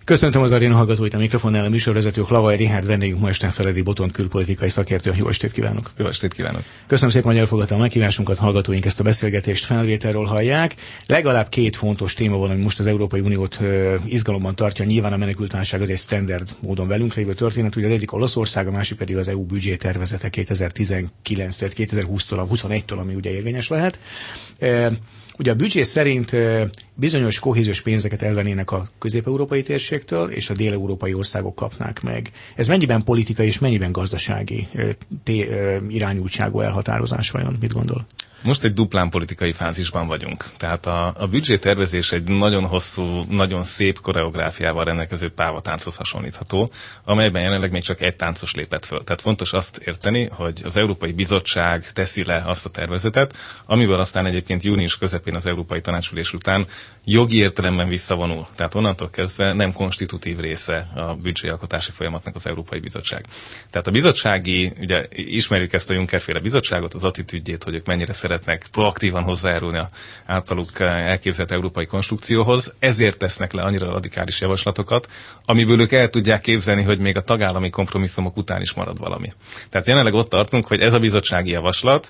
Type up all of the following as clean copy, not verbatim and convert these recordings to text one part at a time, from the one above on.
Köszöntöm az aréna hallgatóit, a mikrofonnál a műsorvezető Hlavaj Richárd, vendégünk ma este Feledi Botond külpolitikai szakértő. Jó estét kívánok! Jó estét kívánok! Köszönöm szépen, hogy elfogadta a meghívásunkat, hallgatóink ezt a beszélgetést felvételről hallják. Legalább két fontos téma van, ami most az Európai Uniót izgalomban tartja. Nyilván a menekültválság az egy standard módon velünk lévő történet, ugye az egyik Olaszország, a másik pedig az EU büdzsétervezete 2019-től, 2020-tól, 2021-től, ami ugye érvényes lehet. Ugye a büdzsé szerint bizonyos kohéziós pénzeket elvennének a közép-európai térségtől, és a dél-európai országok kapnák meg. Ez mennyiben politikai és mennyiben gazdasági irányultságú elhatározás vajon? Mit gondol? Most egy duplán politikai fázisban vagyunk. Tehát a büdzsétervezés egy nagyon hosszú, nagyon szép koreográfiával rendelkező pávatánchoz hasonlítható, amelyben jelenleg még csak egy táncos lépett föl. Tehát fontos azt érteni, hogy az Európai Bizottság teszi le azt a tervezetet, amiből aztán egyébként június közepén az Európai Tanácsülés után jogi értelemben visszavonul. Tehát onnantól kezdve nem konstitutív része a büdzséalkotási folyamatnak az Európai Bizottság. Tehát a bizottsági, ugye ismerjük ezt a Juncker-féle bizottságot, az attitűdjét, hogy ők mennyire szeretnek proaktívan hozzájárulni az általuk elképzelt európai konstrukcióhoz, ezért tesznek le annyira radikális javaslatokat, amiből ők el tudják képzelni, hogy még a tagállami kompromisszumok után is marad valami. Tehát jelenleg ott tartunk, hogy ez a bizottsági javaslat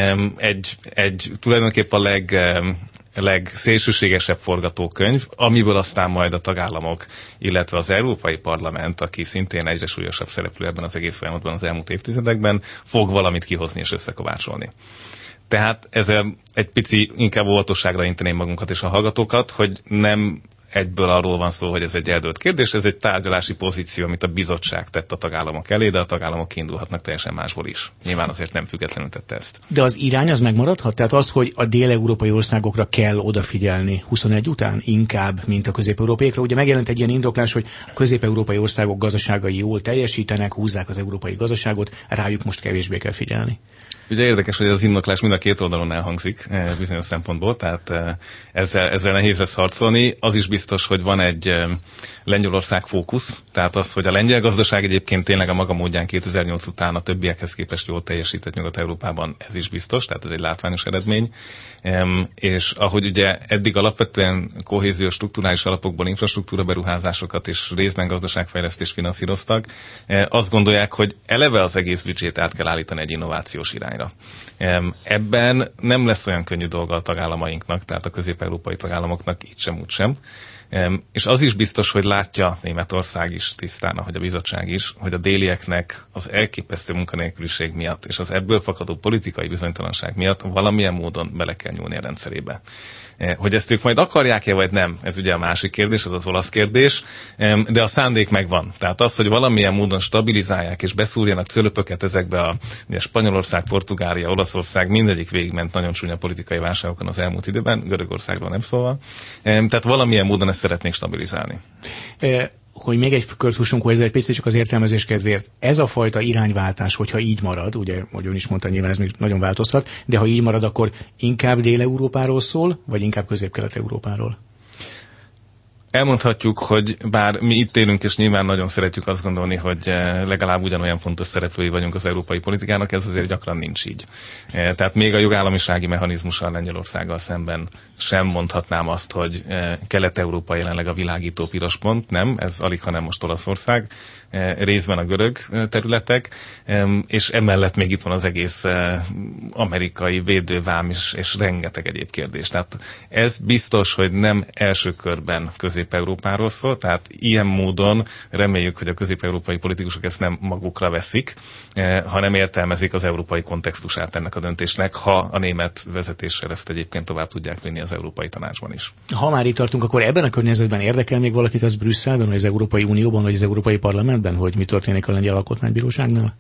egy tulajdonképpen a legszélsőségesebb forgatókönyv, amiből aztán majd a tagállamok, illetve az Európai Parlament, aki szintén egyre súlyosabb szereplő ebben az egész folyamatban az elmúlt évtizedekben, fog valamit kihozni és összekovácsolni. Tehát ezzel egy pici inkább óvatosságra inteném magunkat és a hallgatókat, hogy nem egyből arról van szó, hogy ez egy eldőlt kérdés, ez egy tárgyalási pozíció, amit a bizottság tett a tagállamok elé, de a tagállamok kiindulhatnak teljesen másból is. Nyilván azért nem függetlenül tette ezt. De az irány az megmaradhat? Tehát az, hogy a dél-európai országokra kell odafigyelni 21 után inkább, mint a közép-európaiakra. Ugye megjelent egy ilyen indoklás, hogy a közép-európai országok gazdaságai jól teljesítenek, húzzák az európai gazdaságot, rájuk most kevésbé kell figyelni. Ugye érdekes, hogy az indoklás mind a két oldalon elhangzik bizonyos szempontból, tehát ezzel nehéz lesz harcolni. Az is biztos, hogy van egy Lengyelország fókusz, tehát az, hogy a lengyel gazdaság egyébként tényleg a maga módján 2008 után a többiekhez képest jól teljesített Nyugat-Európában, ez is biztos, tehát ez egy látványos eredmény. És ahogy ugye eddig alapvetően kohéziós strukturális alapokból infrastruktúra beruházásokat és részben gazdaságfejlesztést finanszíroztak, azt gondolják, hogy eleve az egész büdzsét át kell állítani egy innovációs irányra. Ebben nem lesz olyan könnyű dolga a tagállamainknak, tehát a közép-európai tagállamoknak így sem úgy sem. És az is biztos, hogy látja Németország is tisztán, ahogy a bizottság is, hogy a délieknek az elképesztő munkanélküliség miatt és az ebből fakadó politikai bizonytalanság miatt valamilyen módon bele kell nyúlni a rendszerébe. Hogy ezt ők majd akarják-e, vagy nem, ez ugye a másik kérdés, ez az olasz kérdés, de a szándék megvan. Tehát az, hogy valamilyen módon stabilizálják és beszúrjanak cölöpöket ezekbe a Spanyolország, Portugália, Olaszország, mindegyik végigment nagyon csúnya politikai válságokon az elmúlt időben, Görögországról nem szólva. Tehát valamilyen módon ezt szeretnék stabilizálni. Hogy még egy kört hússunk, hogy ez egy picit csak az értelmezés kedvéért. Ez a fajta irányváltás, hogyha így marad, ugye, hogy ön is mondta, nyilván ez még nagyon változhat, de ha így marad, akkor inkább Dél-Európáról szól, vagy inkább Közép-Kelet-Európáról? Elmondhatjuk, hogy bár mi itt élünk, és nyilván nagyon szeretjük azt gondolni, hogy legalább ugyanolyan fontos szereplői vagyunk az európai politikának, ez azért gyakran nincs így. Tehát még a jogállamisági mechanizmussal Lengyelországgal szemben sem mondhatnám azt, hogy Kelet-Európa jelenleg a világító piros pont, nem, ez alig, hanem most Olaszország, részben a görög területek, és emellett még itt van az egész amerikai védővám és rengeteg egyéb kérdés. Tehát ez biztos, hogy nem első körben Közép-Európáról szól, tehát ilyen módon reméljük, hogy a közép-európai politikusok ezt nem magukra veszik, hanem értelmezik az európai kontextusát ennek a döntésnek, ha a német vezetéssel ezt egyébként tovább tudják vinni az Európai Tanácsban is. Ha már itt tartunk, akkor ebben a környezetben érdekel még valakit az Brüsszelben, vagy az Európai Unióban, vagy az Európai Parlamentben, hogy mi történik a Lengyel Alkotmánybíróságnál?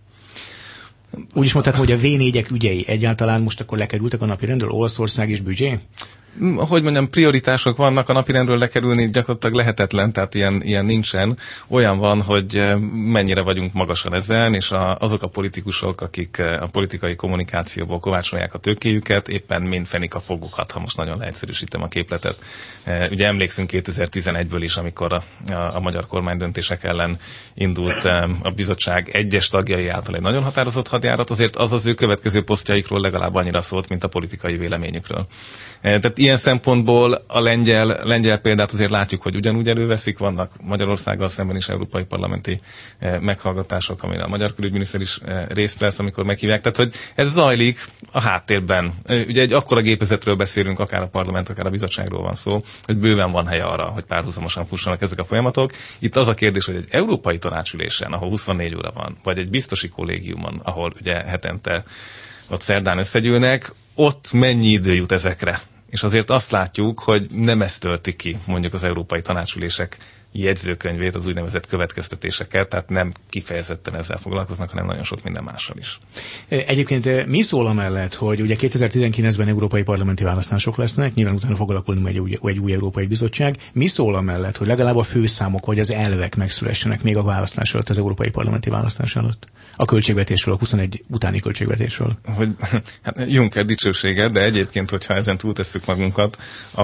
Úgy is mondhatni, hogy a V4-ek ügyei egyáltalán most akkor lekerültek a napirendről, Olaszország és büdzsé? Hogy mondjam, prioritások vannak, a napirendről lekerülni gyakorlatilag lehetetlen, tehát ilyen nincsen. Olyan van, hogy mennyire vagyunk magasan ezen, és azok a politikusok, akik a politikai kommunikációból kovácsolják a tőkéjüket, éppen mind fenik a fogukat, ha most nagyon leegyszerűsítem a képletet. Ugye emlékszünk 2011-ből is, amikor a magyar kormány döntések ellen indult a bizottság egyes tagjai által egy nagyon határozott hadjárat, azért az ő következő posztjaikról legalább annyira szólt, mint a politikai véleményükről. Tehát Tehát ilyen szempontból a lengyel példát azért látjuk, hogy ugyanúgy előveszik, vannak Magyarországgal szemben is európai parlamenti meghallgatások, amin a magyar külügyminiszter is részt vesz, amikor meghívják. Tehát, hogy ez zajlik a háttérben. Ugye egy akkora gépezetről beszélünk, akár a parlament, akár a bizottságról van szó, hogy bőven van hely arra, hogy párhuzamosan fussanak ezek a folyamatok. Itt az a kérdés, hogy egy európai tanácsülésen, ahol 24 óra van, vagy egy biztosi kollégiumon, ahol ugye hetente ott szerdán összegyűlnek, ott mennyi idő jut ezekre? És azért azt látjuk, hogy nem ezt tölti ki mondjuk az európai tanácsülések jegyzőkönyvét, az úgynevezett következtetéseket, tehát nem kifejezetten ezzel foglalkoznak, hanem nagyon sok minden mással is. Egyébként mi szól amellett, hogy ugye 2019-ben európai parlamenti választások lesznek, nyilván utána fog alakulni egy új Európai Bizottság. Mi szól amellett, hogy legalább a főszámok vagy az elvek megszülessenek még a választás előtt, az európai parlamenti választás előtt? A költségvetésről, a 21 utáni költségvetésről. Hogy, hát Juncker dicsősége, de egyébként, hogyha ezen túltesszük magunkat,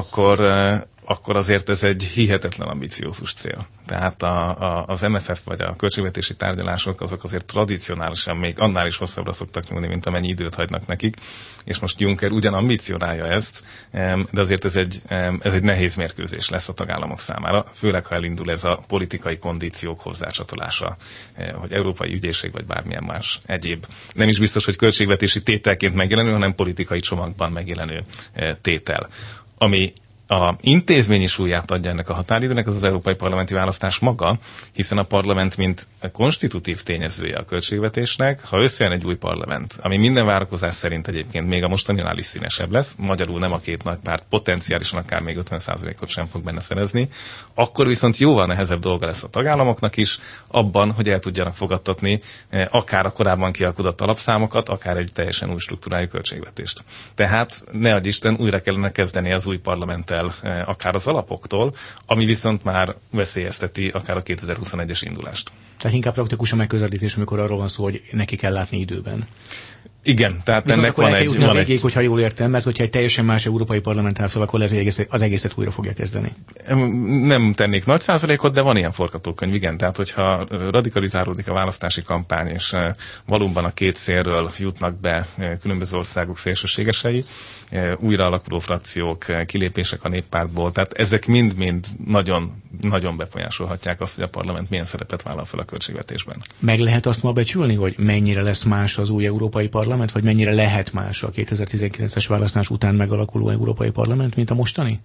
akkor azért ez egy hihetetlen ambiciózus cél. Tehát az MFF vagy a költségvetési tárgyalások azok azért tradicionálisan még annál is hosszabbra szoktak nyúlni, mint amennyi időt hagynak nekik, és most Juncker ugyan ambicionálja ezt, de azért ez egy nehéz mérkőzés lesz a tagállamok számára, főleg ha elindul ez a politikai kondíciók hozzácsatolása, hogy európai ügyészség vagy bármilyen más egyéb. Nem is biztos, hogy költségvetési tételként megjelenő, hanem politikai csomagban megjelenő tétel. Ami a intézményi súlyát adja ennek a határidőnek, az európai parlamenti választás maga, hiszen a parlament, mint konstitutív tényezője a költségvetésnek, ha összejön egy új parlament, ami minden várakozás szerint egyébként még a mostaninál is színesebb lesz, magyarul nem a két nagy párt potenciálisan akár még 50%-ot sem fog benne szerezni, akkor viszont jóval nehezebb dolga lesz a tagállamoknak is abban, hogy el tudjanak fogadtatni akár a korábban kialkudott alapszámokat, akár egy teljesen új struktúrájú költségvetést. Tehát ne adj Isten, újra kellene kezdeni az új parlamenttel akár az alapoktól, ami viszont már veszélyezteti akár a 2021-es indulást. Tehát inkább praktikus a megközelítés, amikor arról van szó, hogy neki kell látni időben. Igen, tehát viszont ennek van egy... Van végéig, hogyha jól értem, mert hogyha egy teljesen más európai parlament áll fel, akkor lehet, hogy az egészet újra fogja kezdeni. Nem tennék nagy százalékot, de van ilyen forgatókönyv, igen. Tehát, hogyha radikalizálódik a választási kampány, és valóban a két szélről jutnak be különböző országok szélsőségesei, újra alakuló frakciók, kilépések a néppártból, tehát ezek mind-mind nagyon, nagyon befolyásolhatják azt, hogy a parlament milyen szerepet vállal fel a költségvetésben. Meg lehet azt ma becsülni, hogy mennyire lesz más az új európai parlament, vagy mennyire lehet más a 2019-es választás után megalakuló európai parlament, mint a mostani?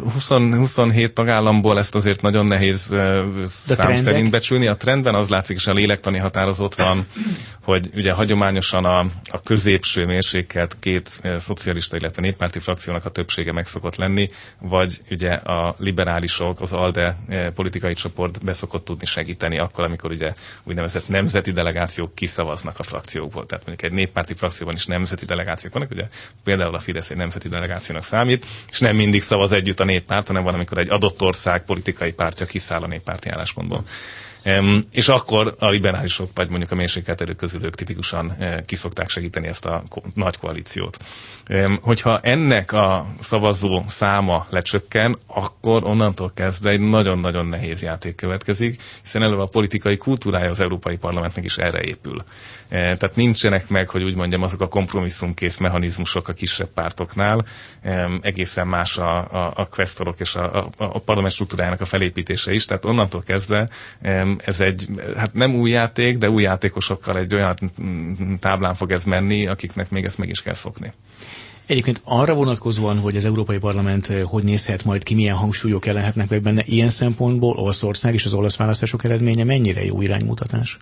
27 tagállamból ezt azért nagyon nehéz szám szerint becsülni. A trendben az látszik, és a lélektani határozat van, hogy ugye hagyományosan a középső mérsékelt két szocialista, illetve néppárti frakciónak a többsége meg szokott lenni, vagy ugye a liberálisok, az ALDE politikai csoport beszokott tudni segíteni akkor, amikor ugye úgynevezett nemzeti delegációk kiszavaznak a frakciókból. Tehát mondjuk egy néppárti frakcióban is nemzeti delegációk vannak, ugye például a Fidesz egy nemzeti delegációnak számít, és nem mindig szavaz együtt a néppárt, hanem van, amikor egy adott ország politikai pártja kiszáll a néppárti álláspontból. És akkor a liberálisok, vagy mondjuk a mérsékelt erők közül ők tipikusan kiszokták segíteni ezt a nagy koalíciót. Hogyha ennek a szavazó száma lecsökken, akkor onnantól kezdve egy nagyon-nagyon nehéz játék következik, hiszen eleve a politikai kultúrája az Európai Parlamentnek is erre épül. Tehát nincsenek meg, hogy úgy mondjam, azok a kompromisszumkész mechanizmusok a kisebb pártoknál, egészen más a kvesztorok és a parlament struktúrájának a felépítése is, tehát onnantól kezdve ez egy, hát nem új játék, de új játékosokkal egy olyan táblán fog ez menni, akiknek még ezt meg is kell szokni. Egyébként arra vonatkozóan, hogy az Európai Parlament hogy nézhet majd ki, milyen hangsúlyok jelenhetnek meg benne, ilyen szempontból Olaszország és az olasz választások eredménye mennyire jó iránymutatás?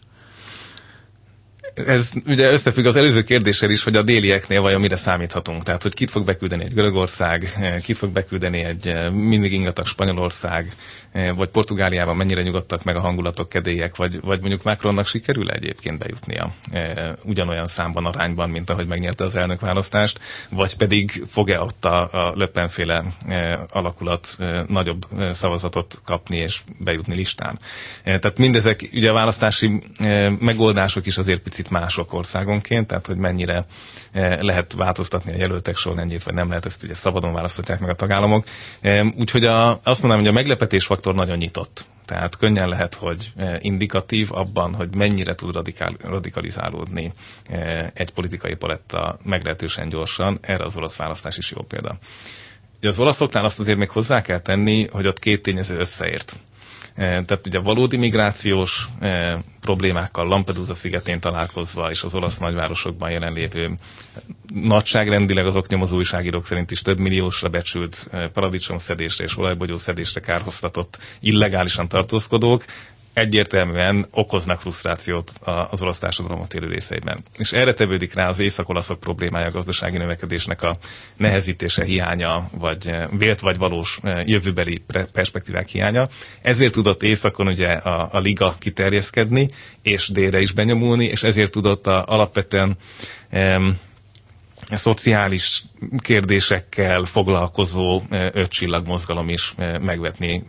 Ez ugye összefügg az előző kérdéssel is, hogy a délieknél vajon mire számíthatunk. Tehát, hogy kit fog beküldeni egy Görögország, kit fog beküldeni egy mindig ingatag Spanyolország, vagy Portugáliában mennyire nyugodtak meg a hangulatok, kedélyek, vagy mondjuk Macronnak sikerül egyébként bejutnia ugyanolyan számban, arányban, mint ahogy megnyerte az elnökválasztást, vagy pedig fog-e ott a Le Pen-féle alakulat nagyobb szavazatot kapni és bejutni listán. Tehát mindezek ugye a választási megoldások is azért picit mások országonként, tehát hogy mennyire lehet változtatni a jelöltek sorrendjét, vagy nem lehet, ezt ugye szabadon választhatják meg a tagállamok. Úgyhogy azt mondanám, hogy a meglepetés faktor nagyon nyitott. Tehát könnyen lehet, hogy indikatív abban, hogy mennyire tud radikalizálódni egy politikai paletta meglehetősen gyorsan. Erre az olasz választás is jó példa. Az olaszoknál azt azért még hozzá kell tenni, hogy ott két tényező összeért. Tehát ugye a valódi migrációs problémákkal Lampedusa szigetén találkozva, és az olasz nagyvárosokban jelenlévő nagyságrendileg az oknyomozó újságírók szerint is több milliósra becsült paradicsomszedésre és olajbogyószedésre kárhoztatott illegálisan tartózkodók egyértelműen okoznak frusztrációt az olasz társadalom élő részeiben. És erre tevődik rá az észak-olaszok problémája, a gazdasági növekedésnek a nehezítése, hiánya, vagy vélt vagy valós jövőbeli perspektívák hiánya. Ezért tudott északon ugye a liga kiterjeszkedni, és délre is benyomulni, és ezért tudott alapvetően szociális kérdésekkel foglalkozó ötcsillag mozgalom is megvetni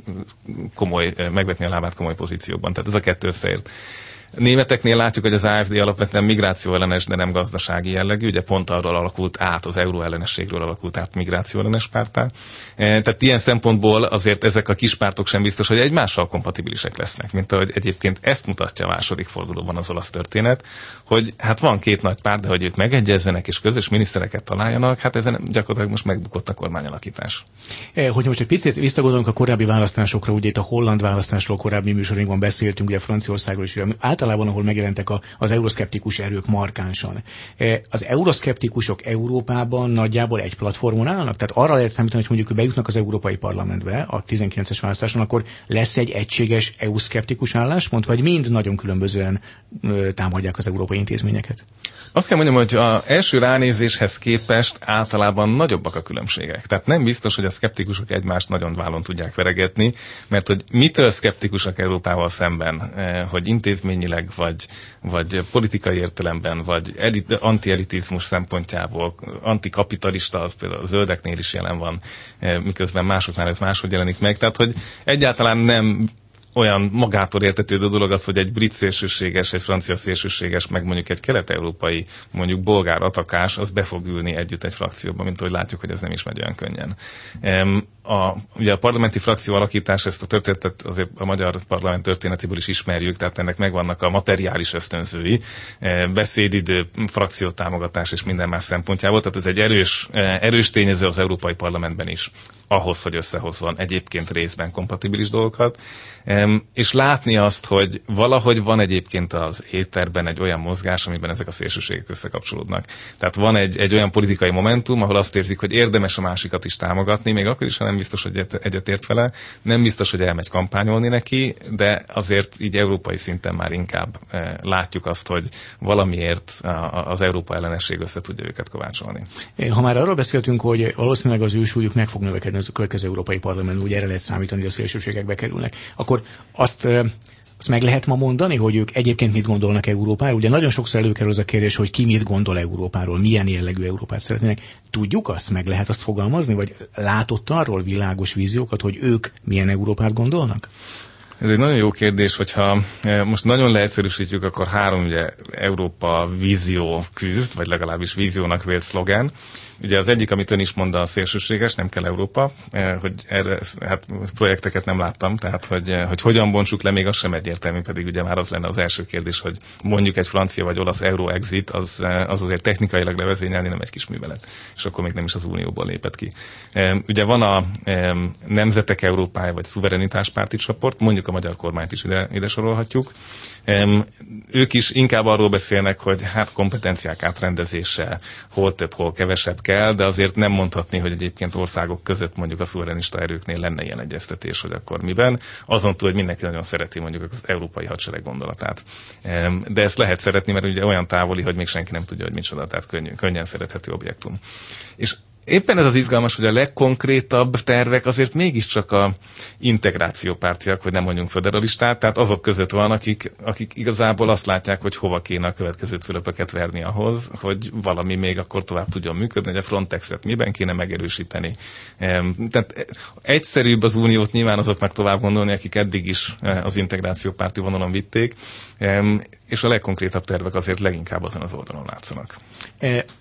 a lábát komoly pozícióban. Tehát ez a kettő összeért. Németeknél látjuk, hogy az AfD alapvetően migrációellenes, de nem gazdasági jellegű, ugye pont arról alakult át, az euróellenességről alakult át migrációellenes párttá. Tehát ilyen szempontból azért ezek a kis pártok sem biztos, hogy egymással kompatibilisek lesznek, mint ahogy egyébként ezt mutatja a második fordulóban az olasz történet, hogy hát van két nagy párt, de hogy ők megegyezzenek és közös minisztereket találjanak, hát ezen gyakorlatilag most megbukott a kormányalakítás. Hogy most egy picit visszagondolunk a korábbi választásokra, ugye itt a holland választásról korábbi műsorunkban beszéltünk, ugye Franciaországról is, általában, ahol megjelentek az euroszkeptikus erők markánsan. Az euroszkeptikusok Európában nagyjából egy platformon állnak? Tehát arra lehet számítani, hogy mondjuk bejutnak az Európai Parlamentbe a 19-es választáson, akkor lesz egy egységes EU-szkeptikus álláspont, vagy mind nagyon különbözően támadják az európai intézményeket? Azt kell mondjam, hogy az első ránézéshez képest általában nagyobbak a különbségek. Tehát nem biztos, hogy a szkeptikusok egymást nagyon vállon tudják veregetni, mert hogy mitől szkeptikusak Európával szemben, hogy intézményileg, vagy politikai értelemben, vagy antielitizmus szempontjából, antikapitalista, az például a zöldeknél is jelen van, miközben másoknál ez máshogy jelenik meg. Tehát, hogy egyáltalán nem olyan magától értetődő dolog az, hogy egy brit szélsőséges, egy francia szélsőséges, meg mondjuk egy kelet-európai, mondjuk bolgár atakás, az be fog ülni együtt egy frakcióba, mint ahogy látjuk, hogy ez nem is megy olyan könnyen. Ugye a parlamenti frakció alakítás, ezt a történetet azért a magyar parlament történetéből is ismerjük, tehát ennek megvannak a materiális ösztönzői, beszédidő, frakciótámogatás és minden más szempontjából, tehát ez egy erős tényező az Európai Parlamentben is, ahhoz, hogy összehozzon egyébként részben kompatibilis dolgokat, és látni azt, hogy valahogy van egyébként az éterben egy olyan mozgás, amiben ezek a szélsőségek összekapcsolódnak. Tehát van egy olyan politikai momentum, ahol azt érzik, hogy érdemes a másikat is támogatni, még akkor is, ha nem biztos, hogy egyetért vele, nem biztos, hogy elmegy kampányolni neki, de azért így európai szinten már inkább látjuk azt, hogy valamiért az Európa ellenesség össze tudja őket kovácsolni. Ha már arról beszéltünk, hogy valószínűleg az ő súlyuk meg fog növekedni a következő Európai Parlamentben, ugye erre lehet számítani, hogy a szélsőségek bekerülnek, akkor azt meg lehet ma mondani, hogy ők egyébként mit gondolnak Európáról? Ugye nagyon sokszor előkerül az a kérdés, hogy ki mit gondol Európáról, milyen jellegű Európát szeretnének. Tudjuk azt, meg lehet azt fogalmazni, vagy látott arról világos víziókat, hogy ők milyen Európát gondolnak? Ez egy nagyon jó kérdés, hogyha most nagyon leegyszerűsítjük, akkor három ugye Európa vízió küzd, vagy legalábbis víziónak vélt szlogán. Ugye az egyik, amit ön is mond, a szélsőséges, nem kell Európa, hogy erre hát projekteket nem láttam, tehát hogy hogyan bontsuk le, még az sem egyértelmű, pedig ugye már az lenne az első kérdés, hogy mondjuk egy francia vagy olasz Euro-exit, az azért technikailag levezényelni nem egy kis művelet, és akkor még nem is az Unióból lépett ki. Ugye van a Nemzetek Európája, vagy szuverenitáspárti csoport, mondjuk a magyar kormányt is ide sorolhatjuk. Ők is inkább arról beszélnek, hogy hát kompetenciák átrendezése, hol több, hol kevesebb kell, de azért nem mondhatni, hogy egyébként országok között mondjuk a szuverenista erőknél lenne ilyen egyeztetés, hogy akkor miben. Azon túl, hogy mindenki nagyon szereti mondjuk az európai hadsereg gondolatát. De ezt lehet szeretni, mert ugye olyan távoli, hogy még senki nem tudja, hogy micsoda, tehát könnyen szerethető objektum. És éppen ez az izgalmas, hogy a legkonkrétabb tervek azért mégiscsak a integrációpártiak, vagy nem mondjunk föderalistát, tehát azok között van, akik igazából azt látják, hogy hova kéne a következő cülöpöket verni ahhoz, hogy valami még akkor tovább tudjon működni, hogy a Frontexet miben kéne megerősíteni. Tehát egyszerűbb az uniót nyilván azoknak tovább gondolni, akik eddig is az integrációpárti vonalon vitték, és a legkonkrétabb tervek azért leginkább azon az oldalon látszanak.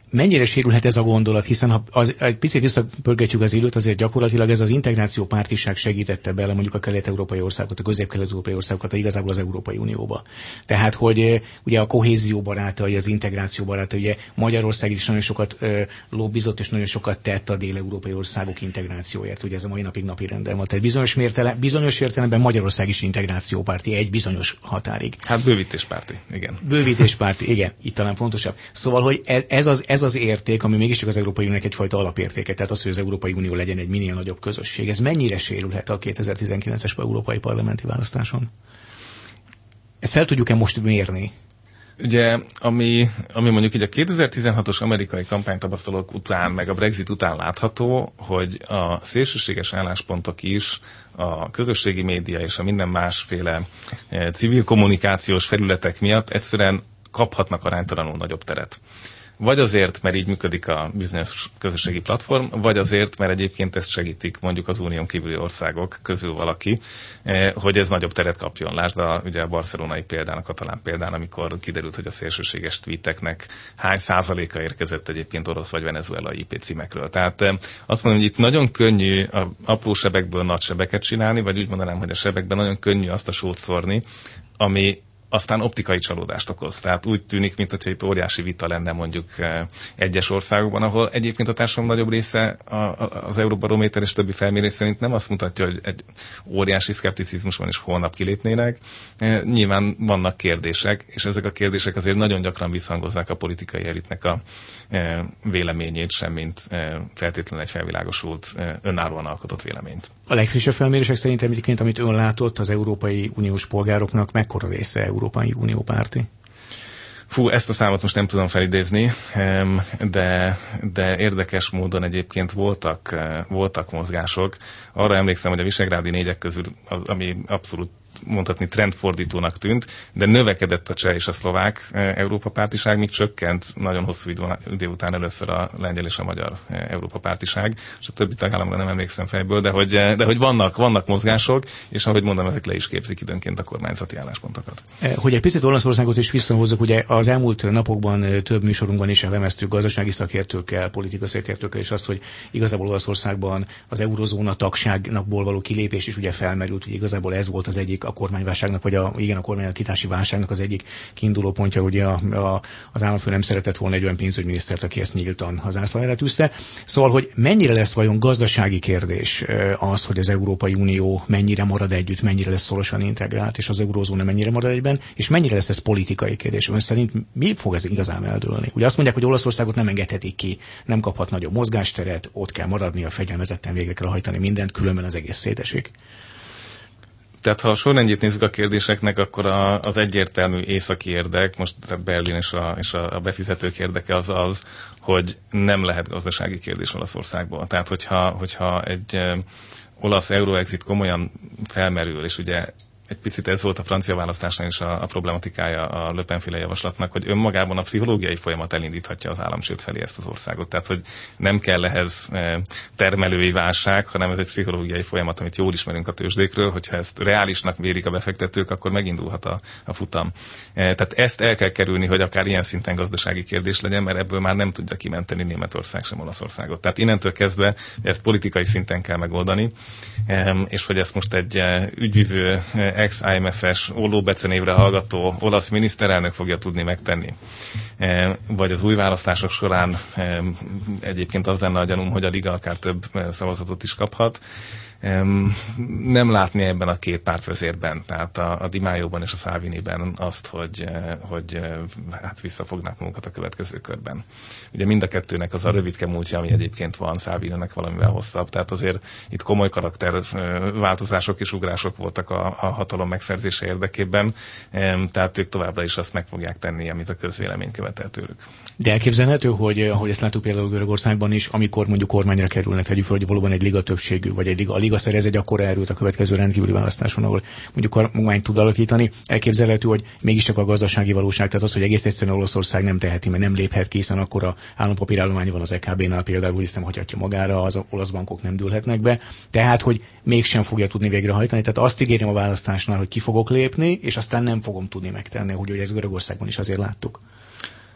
mennyire sérülhet ez a gondolat, hiszen ha egy picit visszapörgetjük az időt, azért gyakorlatilag ez az integráció pártiság segítette bele mondjuk a kelet-európai országokat, a közép-kelet-európai országokat igazából az Európai Unióba. Tehát, hogy ugye a kohézió barátai, az integráció barátai, ugye Magyarország is nagyon sokat lobbizott és nagyon sokat tett a dél-európai országok integrációért, ugye ez a mai napig napirenden van. Tehát bizonyos értelemben Magyarország is integrációpárti egy bizonyos határig. Hát bővítéspárti, igen. Bővítéspárti, igen, itt talán pontosabb. Szóval, hogy ez az érték, ami mégiscsak az Európai Uniónak egyfajta alapértéke, tehát az, hogy az Európai Unió legyen egy minél nagyobb közösség. Ez mennyire sérülhet a 2019-es európai parlamenti választáson? Ezt fel tudjuk-e most mérni? Ugye, ami mondjuk így a 2016-os amerikai kampánytapasztalatok után, meg a Brexit után látható, hogy a szélsőséges álláspontok is a közösségi média és a minden másféle civil kommunikációs felületek miatt egyszerűen kaphatnak aránytalanul nagyobb teret. Vagy azért, mert így működik a bizonyos közösségi platform, vagy azért, mert egyébként ezt segítik mondjuk az unión kívüli országok közül valaki, hogy ez nagyobb teret kapjon. Lásd ugye a barcelonai példán, a katalán példán, amikor kiderült, hogy a szélsőséges tweeteknek hány százaléka érkezett egyébként orosz vagy venezuelai IP címekről. Tehát azt mondom, hogy itt nagyon könnyű a apró sebekből nagy sebeket csinálni, vagy úgy mondanám, hogy a sebekben nagyon könnyű azt a sót szórni, ami aztán optikai csalódást okoz. Tehát úgy tűnik, mintha itt óriási vita lenne mondjuk egyes országokban, ahol egyébként a társadalom nagyobb része az Euróbarométer és többi felmérés szerint nem azt mutatja, hogy egy óriási szkepticizmus van és holnap kilépnének. Nyilván vannak kérdések, és ezek a kérdések azért nagyon gyakran visszhangozzák a politikai elitnek a véleményét, semmint feltétlenül egy felvilágosult, önállóan alkotott véleményt. A legfrissebb felmérések szerint egyébként, amit ön látott, az Európai Uniós polgároknak mekkora része Európai Unió párti? Ezt a számot most nem tudom felidézni, de érdekes módon egyébként voltak mozgások. Arra emlékszem, hogy a visegrádi négyek közül, ami abszolút mondhatni trendfordítónak tűnt, de növekedett a cseh és a szlovák Európa pártiság, míg csökkent nagyon hosszú idő után először a lengyel és a magyar Európa pártiság, és a többi tagállamra nem emlékszem fejből, de hogy vannak mozgások, és ahogy mondom, ezek le is képzik időnként a kormányzati álláspontokat. Hogy egy picit Olaszországot is visszahozzuk, ugye az elmúlt napokban több műsorunkban is elemeztük gazdasági szakértőkkel, politikai szakértőkkel, és azt, hogy igazából Olaszországban az eurozóna tagságnak való kilépés is ugye felmerült, hogy igazából ez volt az egyik a kormányválságnak, vagy a kormányalakítási válságnak az egyik kiinduló pontja, hogy az államfő nem szeretett volna egy olyan pénzügyminisztert, aki ezt nyíltan az zászlajára tűzte. Szóval, hogy mennyire lesz vajon gazdasági kérdés az, hogy az Európai Unió mennyire marad együtt, mennyire lesz szorosan integrált, és az eurózóna mennyire marad egyben, és mennyire lesz ez politikai kérdés. Ön szerint mi fog ez igazán eldőlni? Ugye azt mondják, hogy Olaszországot nem engedhetik ki, nem kaphat nagyobb mozgásteret, ott kell maradnia, fegyelmezetten végre kell hajtani mindent, különben az egész szétesik. Tehát ha a sorrendjét nézzük a kérdéseknek, akkor az egyértelmű északi érdek, most Berlin és a befizetők érdeke az, hogy nem lehet gazdasági kérdés Olaszországból. Tehát hogyha egy olasz Euroexit komolyan felmerül, és ugye egy picit ez volt a francia választásnál is a problematikája a Le Pen-féle javaslatnak, hogy önmagában a pszichológiai folyamat elindíthatja az államcsőd felé ezt az országot. Tehát, hogy nem kell ehhez termelői válság, hanem ez egy pszichológiai folyamat, amit jól ismerünk a tőzsdékről, hogyha ezt reálisnak vérik a befektetők, akkor megindulhat a futam. Tehát ezt el kell kerülni, hogy akár ilyen szinten gazdasági kérdés legyen, mert ebből már nem tudja kimenteni Németország sem Olaszországot. Tehát innentől kezdve ezt politikai szinten kell megoldani, és hogy ezt most egy ügyvivő ex-IMF-es ollóbecenévre hallgató olasz miniszterelnök fogja tudni megtenni. Vagy az új választások során egyébként az lenne a gyanúm, hogy a Liga akár több szavazatot is kaphat. Nem látni ebben a két pártvezérben, tehát a Di Maióban és a Salviniben azt, hogy hát visszafognák magukat a következő körben. Ugye mind a kettőnek az a rövidke múltja, ami egyébként van, Salvininek valamivel hosszabb, tehát azért itt komoly karakterváltozások és ugrások voltak a hatalom megszerzése érdekében, tehát ők továbbra is azt meg fogják tenni, amit a közvélemény követel tőlük. De elképzelhető, hogy ahogy ezt láttuk például Görögországban is, amikor mondjuk kormányra kerülnek, tegyük fel, hogy valóban egy liga többségű, vagy egy liga szerez egy akkora erőt a következő rendkívüli választáson, ahol mondjuk kormányt tud alakítani. Elképzelhető, hogy mégiscsak a gazdasági valóság, tehát az, hogy egész egyszerűen Olaszország nem teheti, mert nem léphet ki, hiszen akkor a állampapírállomány van az EKB-nál például, hogy ezt nem hagyhatja magára, az olasz bankok nem dőlhetnek be. Tehát, hogy mégsem fogja tudni végrehajtani. Tehát azt ígérem a választásnál, hogy ki fogok lépni, és aztán nem fogom tudni megtenni, hogy ez Görögországban is azért láttuk.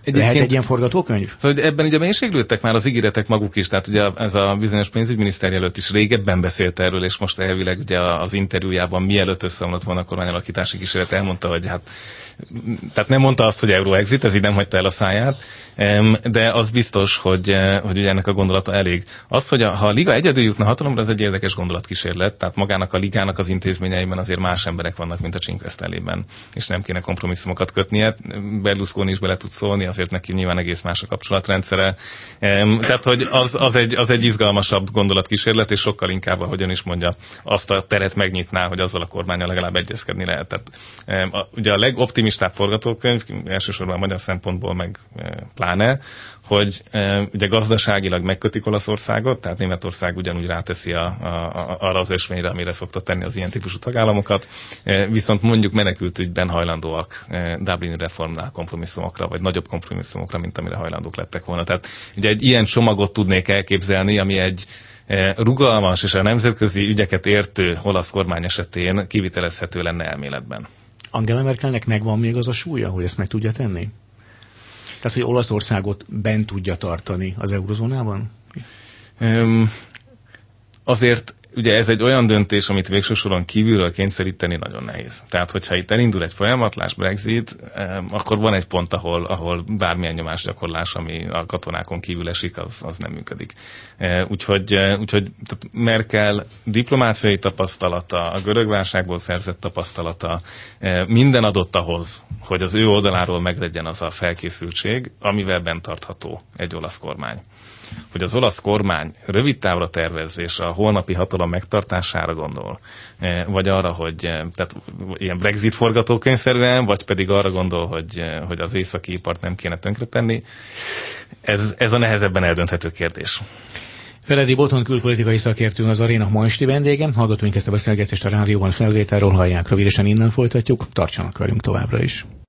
Lehet egy ilyen forgatókönyv? Hogy ebben ugye mélységlődtek már az ígéretek maguk is, tehát ugye ez a bizonyos pénzügyminiszter jelölt is régebben beszélt erről, és most elvileg ugye az interjújában, mielőtt összeomlott volna a kormányalakítási kísérlet, elmondta, hogy tehát nem mondta azt, hogy Euroexit, ez így nem hagyta el a száját, de az biztos, hogy ugye ennek a gondolata elég. Az, hogy ha a liga egyedül jutna hatalomra, ez egy érdekes gondolatkísérlet, tehát magának a ligának az intézményeiben azért más emberek vannak, mint a Cinque Stellében, és nem kéne kompromisszumokat kötnie. Berlusconi is bele tud szólni, azért neki nyilván egész más a kapcsolatrendszere. Tehát, hogy az egy izgalmasabb gondolatkísérlet, és sokkal inkább, ahogyan is mondja, azt a teret megnyitná, hogy azzal a kormánnyal legalább egyezkedni lehet. Tehát, ugye a legoptimistább forgatókönyv, elsősorban magyar szempontból meg pláne, hogy ugye gazdaságilag megkötik Olaszországot, tehát Németország ugyanúgy ráteszi arra az ösvényre, amire szokta tenni az ilyen típusú tagállamokat, viszont mondjuk menekültügyben hajlandóak Dublini reformnál kompromisszumokra, vagy nagyobb kompromisszumokra, mint amire hajlandók lettek volna. Tehát ugye egy ilyen csomagot tudnék elképzelni, ami egy rugalmas és a nemzetközi ügyeket értő olasz kormány esetén kivitelezhető lenne elméletben. Angela Merkelnek megvan még az a súlya, hogy ezt meg tudja tenni? Tehát, hogy Olaszországot bent tudja tartani az eurozónában? Azért ugye ez egy olyan döntés, amit végső soron kívülről kényszeríteni nagyon nehéz. Tehát, hogyha itt elindul egy folyamatlás, Brexit, akkor van egy pont, ahol bármilyen nyomásgyakorlás, ami a katonákon kívül esik, az nem működik. Úgyhogy Merkel diplomáciai tapasztalata, a görög válságból szerzett tapasztalata, minden adott ahhoz, hogy az ő oldaláról meglegyen az a felkészültség, amivel bent tartható egy olasz kormány. Hogy az olasz kormány rövid távra tervez, és a holnapi hatalom megtartására gondol, vagy arra, hogy tehát ilyen Brexit forgatókönyvszerűen, vagy pedig arra gondol, hogy az északi ipart nem kéne tönkretenni, ez a nehezebben eldönthető kérdés. Feledi Botton külpolitikai szakértő az Aréna ma esti vendégem. Hallgatóink ezt a beszélgetést a rádióban felvételről hallják. Rövidesen innen folytatjuk. Tartsanak velünk továbbra is.